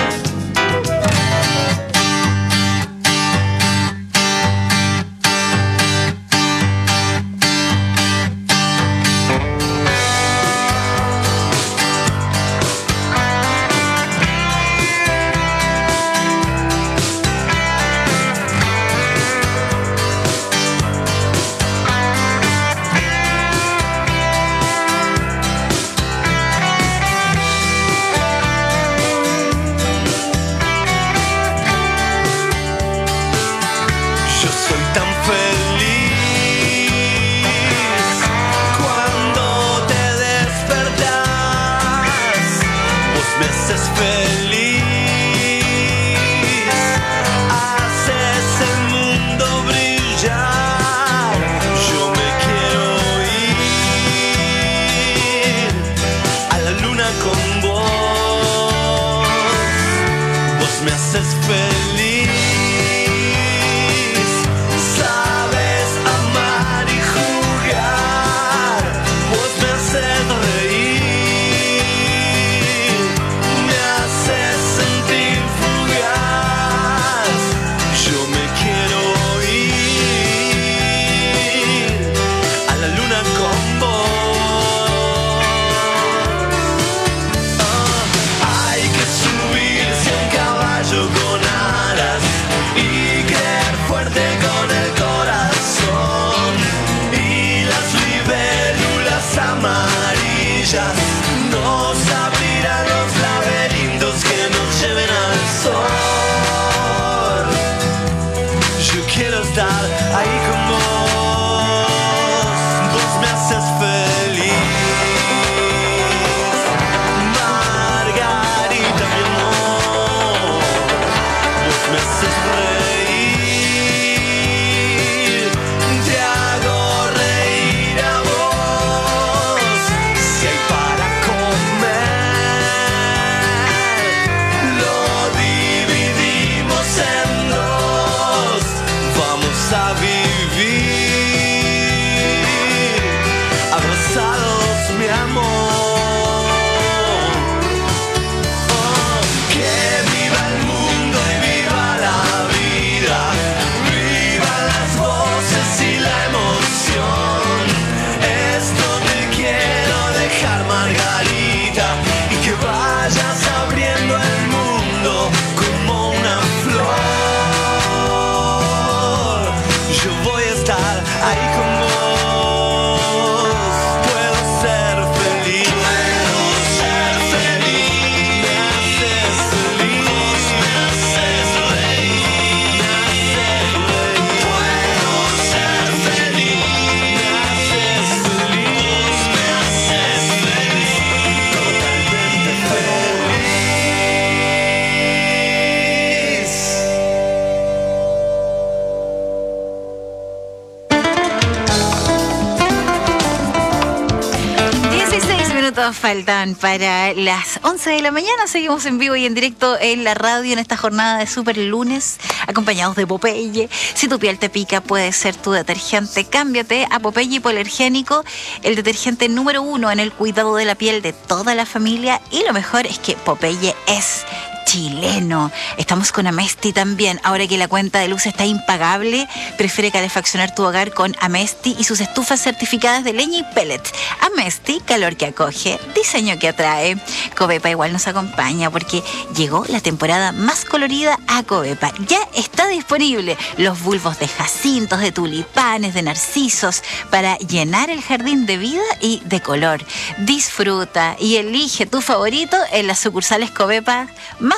Faltan para las 11 de la mañana. Seguimos en vivo y en directo en la radio en esta jornada de Super Lunes, acompañados de Popeye. Si tu piel te pica, puede ser tu detergente. Cámbiate a Popeye Hipoalergénico, el detergente número 1 en el cuidado de la piel de toda la familia. Y lo mejor es que Popeye es chileno. Estamos con Amesti también. Ahora que la cuenta de luz está impagable, prefiere calefaccionar tu hogar con Amesti y sus estufas certificadas de leña y pellets. Amesti, calor que acoge, diseño que atrae. Covepa igual nos acompaña porque llegó la temporada más colorida a Covepa. Ya está disponible los bulbos de jacintos, de tulipanes, de narcisos para llenar el jardín de vida y de color. Disfruta y elige tu favorito en las sucursales Covepa más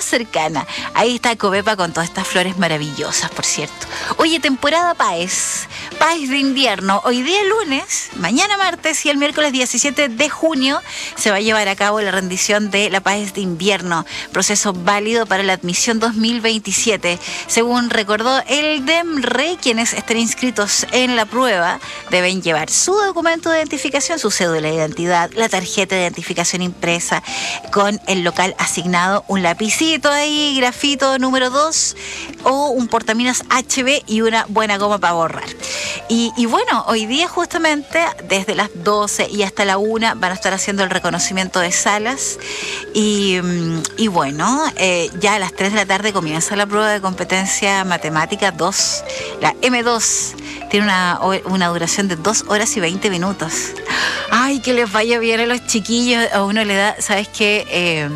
cercana. Ahí está Covepa con todas estas flores maravillosas, por cierto. Oye, temporada Páez de invierno. Hoy día lunes, mañana martes y el miércoles 17 de junio se va a llevar a cabo la rendición de la Páez de invierno, proceso válido para la admisión 2027. Según recordó el DEMRE, quienes estén inscritos en la prueba deben llevar su documento de identificación, su cédula de identidad, la tarjeta de identificación impresa con el local asignado, un lapicito ahí, grafito número 2 o un portaminas HB y una buena goma para borrar. Y bueno, hoy día justamente desde las 12 y hasta la 1 van a estar haciendo el reconocimiento de salas y bueno, ya a las 3 de la tarde comienza la prueba de competencia matemática 2, la M2. Tiene una duración de 2 horas y 20 minutos. Ay, que les vaya bien a los chiquillos. A uno le da, ¿sabes qué?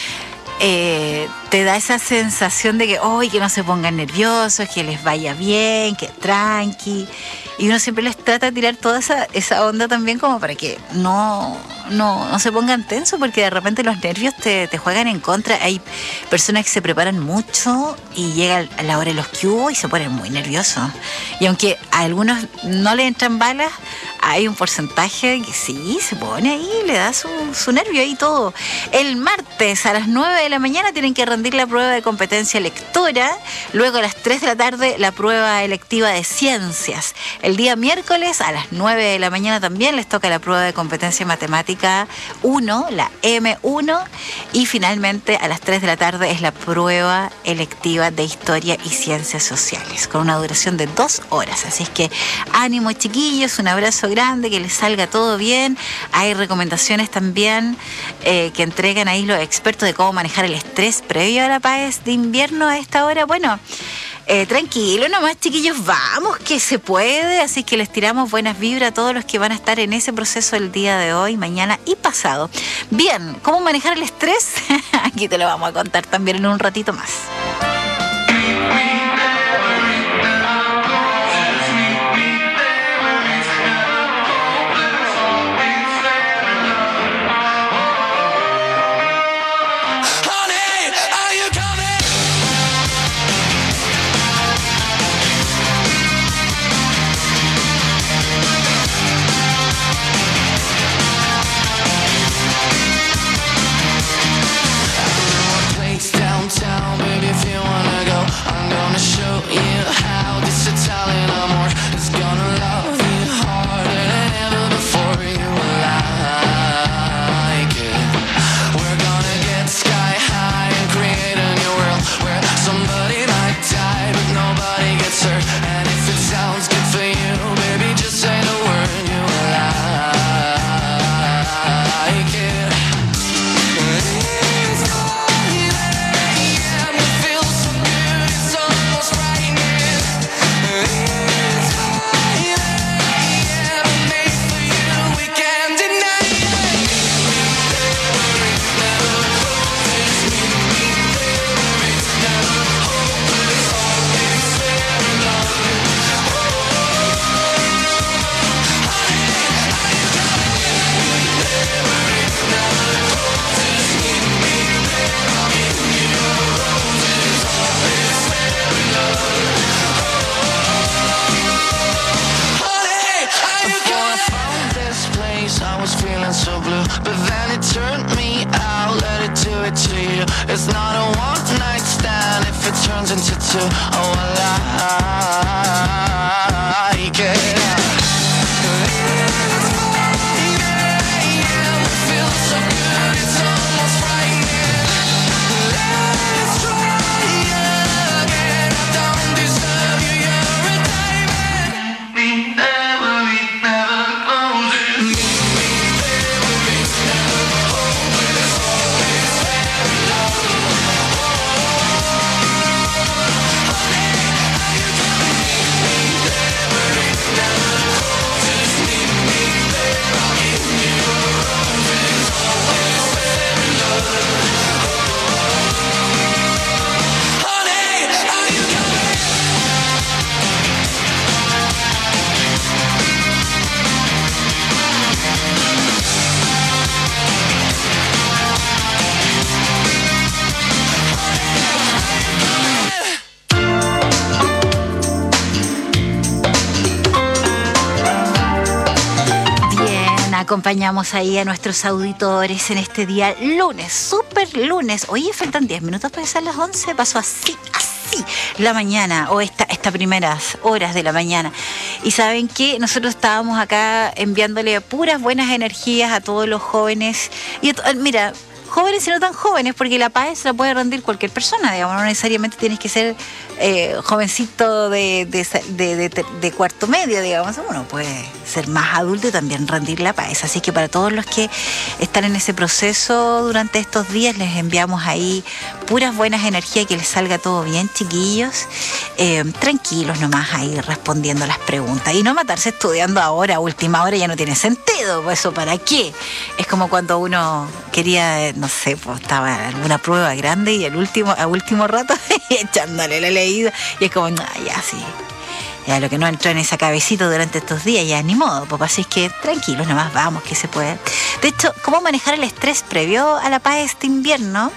Te da esa sensación de que no se pongan nerviosos, que les vaya bien, que tranqui. Y uno siempre les trata de tirar toda esa onda también como para que no se pongan tensos, porque de repente los nervios te juegan en contra. Hay personas que se preparan mucho y llega a la hora de los cubos y se ponen muy nerviosos. Y aunque a algunos no le entran balas, hay un porcentaje que sí se pone ahí, le da su nervio ahí todo. El martes a las 9 de la mañana tienen que rendir la prueba de competencia lectora. Luego a las 3 de la tarde la prueba electiva de ciencias. El día miércoles a las 9 de la mañana también les toca la prueba de competencia matemática 1, la M1. Y finalmente a las 3 de la tarde es la prueba electiva de historia y ciencias sociales, con una duración de 2 horas. Así es que ánimo, chiquillos, un abrazo grande, que les salga todo bien. Hay recomendaciones también que entregan ahí los expertos de cómo manejar el estrés previo a la Páez de invierno a esta hora. Bueno, tranquilo nomás, chiquillos, vamos, que se puede. Así que les tiramos buenas vibras a todos los que van a estar en ese proceso el día de hoy, mañana y pasado. Bien, ¿cómo manejar el estrés? Aquí te lo vamos a contar también en un ratito más. It's not a one night stand if it turns into two. Oh, I like it. Never Acompañamos ahí a nuestros auditores en este día lunes, súper lunes. Oye, faltan 10 minutos para ser las 11, pasó así la mañana, o estas primeras horas de la mañana. Y saben que nosotros estábamos acá enviándole puras buenas energías a todos los jóvenes. Y mira, jóvenes y no tan jóvenes, porque la paz se la puede rendir cualquier persona, digamos, no necesariamente tienes que ser jovencito de cuarto medio, digamos, uno puede ser más adulto y también rendir la paz. Así que para todos los que están en ese proceso durante estos días, les enviamos ahí puras buenas energías, que les salga todo bien, chiquillos, tranquilos nomás ahí respondiendo las preguntas, y no matarse estudiando ahora, a última hora, ya no tiene sentido, pues eso para qué. Es como cuando uno quería, no sé, pues estaba en alguna prueba grande y a último rato echándole la leída, y es como, no, ya sí, ya lo que no entró en esa cabecita durante estos días, ya ni modo, pues así es que tranquilos nomás, vamos, que se puede. De hecho, ¿cómo manejar el estrés previo a la paz de este invierno?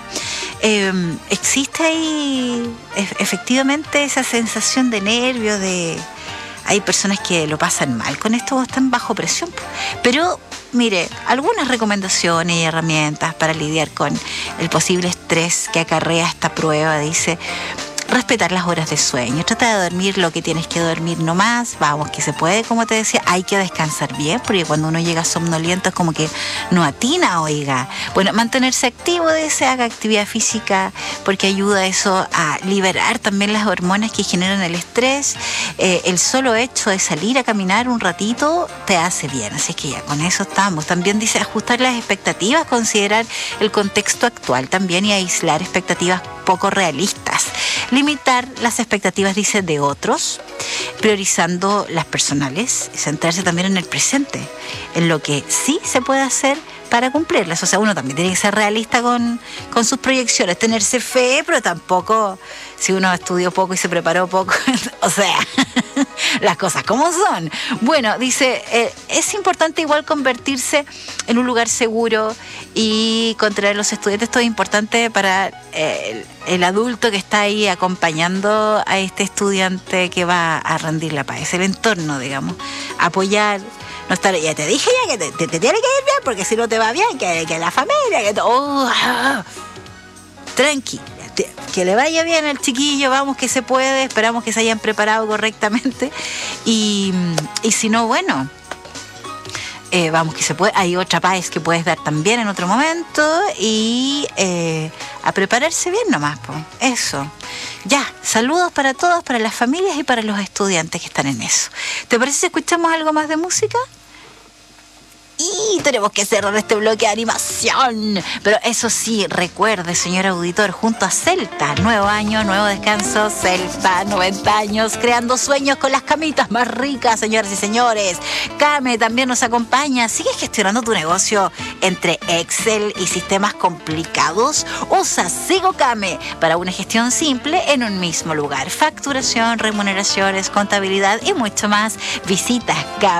Existe ahí efectivamente esa sensación de nervio, hay personas que lo pasan mal con esto o están bajo presión, pero mire, algunas recomendaciones y herramientas para lidiar con el posible estrés que acarrea esta prueba. Dice: respetar las horas de sueño, trata de dormir lo que tienes que dormir nomás, vamos, que se puede, como te decía, hay que descansar bien, porque cuando uno llega somnoliento es como que no atina, oiga. Bueno, mantenerse activo, haga actividad física, porque ayuda eso a liberar también las hormonas que generan el estrés. El solo hecho de salir a caminar un ratito te hace bien, así que ya con eso estamos. También dice ajustar las expectativas, considerar el contexto actual también y aislar expectativas poco realistas. Limitar las expectativas, dice, de otros, priorizando las personales, y centrarse también en el presente, en lo que sí se puede hacer para cumplirlas. O sea, uno también tiene que ser realista con sus proyecciones, tenerse fe, pero tampoco, si uno estudió poco y se preparó poco, o sea, las cosas como son. Bueno, dice, es importante igual convertirse en un lugar seguro y contraer los estudiantes. Esto es importante para el adulto que está ahí acompañando a este estudiante que va a rendir la paz. Es el entorno, digamos, apoyar. No estar, ya te dije ya que te tiene que ir bien, porque si no te va bien, que la familia, que todo. Tranqui, que le vaya bien al chiquillo, vamos, que se puede, esperamos que se hayan preparado correctamente. Y si no, bueno, vamos, que se puede. Hay otra paz que puedes dar también en otro momento, y a prepararse bien nomás, pues. Eso. Ya, saludos para todos, para las familias y para los estudiantes que están en eso. ¿Te parece si escuchamos algo más de música? Y tenemos que cerrar este bloque de animación. Pero eso sí, recuerde, señor auditor, junto a Celta, nuevo año, nuevo descanso, Celta, 90 años, creando sueños con las camitas más ricas, señoras y señores. Came también nos acompaña. ¿Sigues gestionando tu negocio entre Excel y sistemas complicados? Usa Sigo Came para una gestión simple en un mismo lugar. Facturación, remuneraciones, contabilidad y mucho más. Visita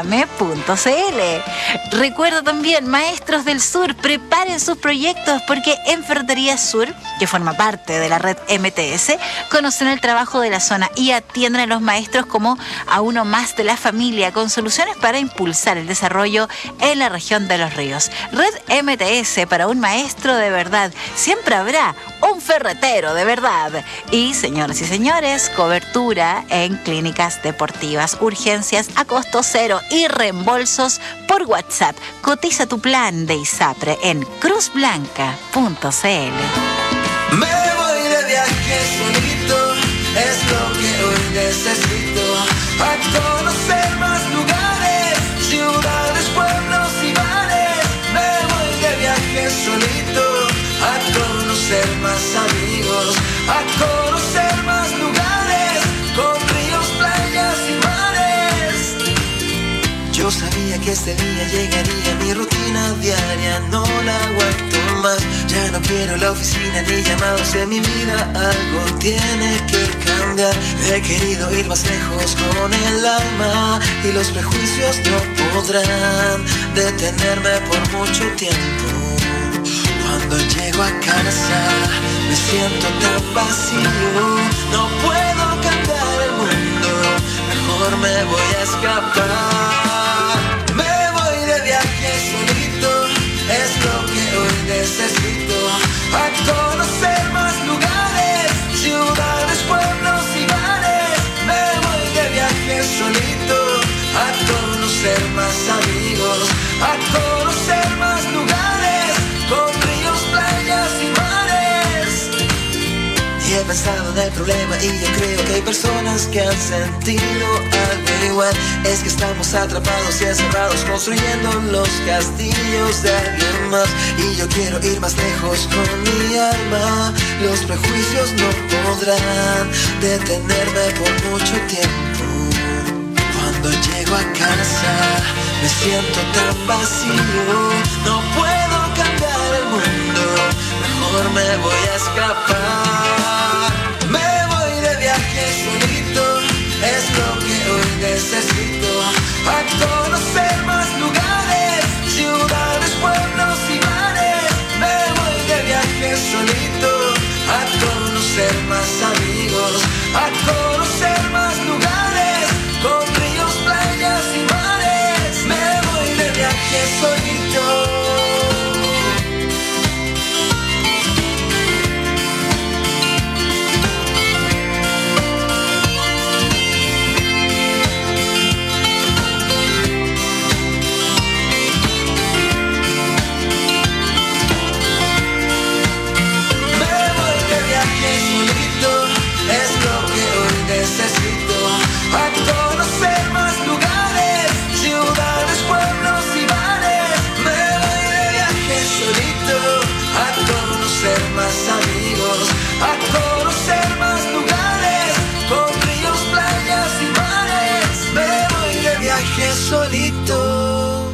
came.cl. Recuerda también, Maestros del Sur, preparen sus proyectos, porque en Ferretería Sur, que forma parte de la red MTS, conocen el trabajo de la zona y atienden a los maestros como a uno más de la familia, con soluciones para impulsar el desarrollo en la región de Los Ríos. Red MTS, para un maestro de verdad. Siempre habrá un ferretero de verdad. Y, señoras y señores, cobertura en clínicas deportivas, urgencias a costo cero y reembolsos por WhatsApp. Cotiza tu plan de ISAPRE en cruzblanca.cl. Me voy de viaje solito, es lo que hoy necesito. A conocer más lugares, ciudades, pueblos y mares. Me voy de viaje solito, a conocer más amigos, a conocer más lugares, con ríos, playas y mares. Yo sabía que este día llegaría, mi rutina diaria no la aguanto más. Ya no quiero la oficina ni llamados, en mi vida algo tiene que cambiar. He querido ir más lejos con el alma, y los prejuicios no podrán detenerme por mucho tiempo. Cuando llego a casa me siento tan vacío, no puedo cambiar el mundo, mejor me voy a escapar. Me voy de viaje a conocer más lugares, con ríos, playas y mares. Y he pensado en el problema y yo creo que hay personas que han sentido algo igual. Es que estamos atrapados y encerrados construyendo los castillos de alguien más. Y yo quiero ir más lejos con mi alma. Los prejuicios no podrán detenerme por mucho tiempo. Cuando llego a casa me siento tan vacío. No puedo cambiar el mundo, mejor me voy a escapar. Me voy de viaje solito, es lo que hoy necesito. A conocer más lugares, ciudades, pueblos y mares. Me voy de viaje solito, a conocer más amigos, a conocer más lugares, con ríos, playas y mares. Me voy de viaje solito. Es lo que hoy necesito, a conocer más lugares, ciudades, pueblos y mares. Me voy de viaje solito, a conocer más amigos, a conocer más lugares, con ríos, playas y mares. Me voy de viaje solito.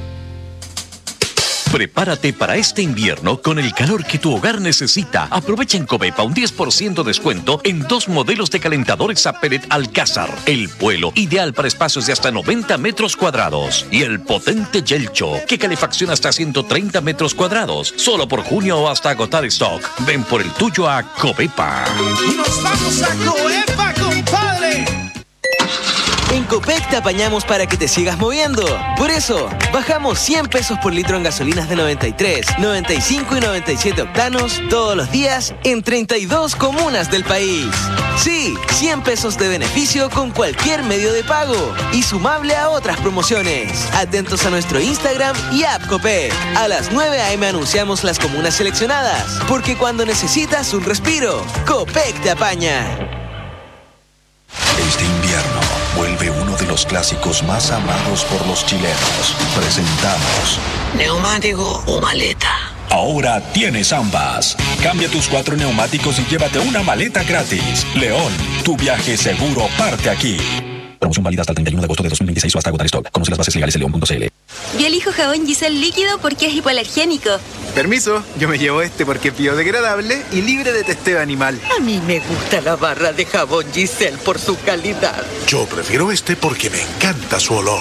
Prepárate para este invierno con el calor que tu hogar necesita. Aprovecha en Covepa un 10% descuento en 2 modelos de calentadores a pellet Alcázar. El Vuelo, ideal para espacios de hasta 90 metros cuadrados. Y el potente Yelcho, que calefacciona hasta 130 metros cuadrados. Solo por junio o hasta agotar stock. Ven por el tuyo a Covepa. Y nos vamos a Covepa, compadre. En Copec te apañamos para que te sigas moviendo. Por eso, bajamos 100 pesos por litro en gasolinas de 93, 95 y 97 octanos todos los días en 32 comunas del país. Sí, 100 pesos de beneficio con cualquier medio de pago y sumable a otras promociones. Atentos a nuestro Instagram y app Copec. A las 9 a.m. anunciamos las comunas seleccionadas, porque cuando necesitas un respiro, Copec te apaña. Este invierno vuelve uno de los clásicos más amados por los chilenos. Presentamos ¿neumático o maleta? Ahora tienes ambas. Cambia tus 4 neumáticos y llévate una maleta gratis. León, tu viaje seguro parte aquí. Promoción válida hasta el 31 de agosto de 2026 o hasta agotar stock. Conoce las bases legales en leon.cl. Yo elijo jabón Giselle líquido porque es hipoalergénico. Permiso, yo me llevo este porque es biodegradable y libre de testeo animal. A mí me gusta la barra de jabón Giselle por su calidad. Yo prefiero este porque me encanta su olor.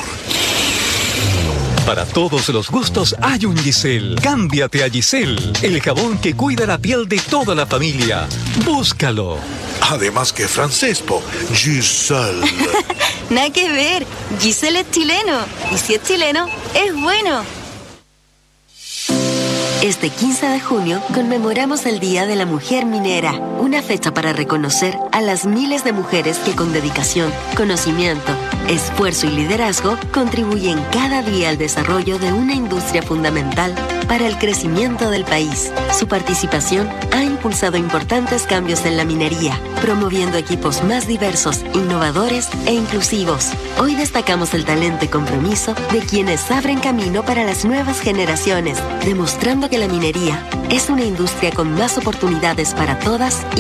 Para todos los gustos hay un Giselle. Cámbiate a Giselle, el jabón que cuida la piel de toda la familia. Búscalo. Además que francés, Giselle. Nada que ver, Giselle es chileno. Y si es chileno, es bueno. Este 15 de junio conmemoramos el Día de la Mujer Minera, una fecha para reconocer a las miles de mujeres que con dedicación, conocimiento, esfuerzo y liderazgo contribuyen cada día al desarrollo de una industria fundamental para el crecimiento del país. Su participación ha impulsado importantes cambios en la minería, promoviendo equipos más diversos, innovadores e inclusivos. Hoy destacamos el talento y compromiso de quienes abren camino para las nuevas generaciones, demostrando que la minería es una industria con más oportunidades para todas y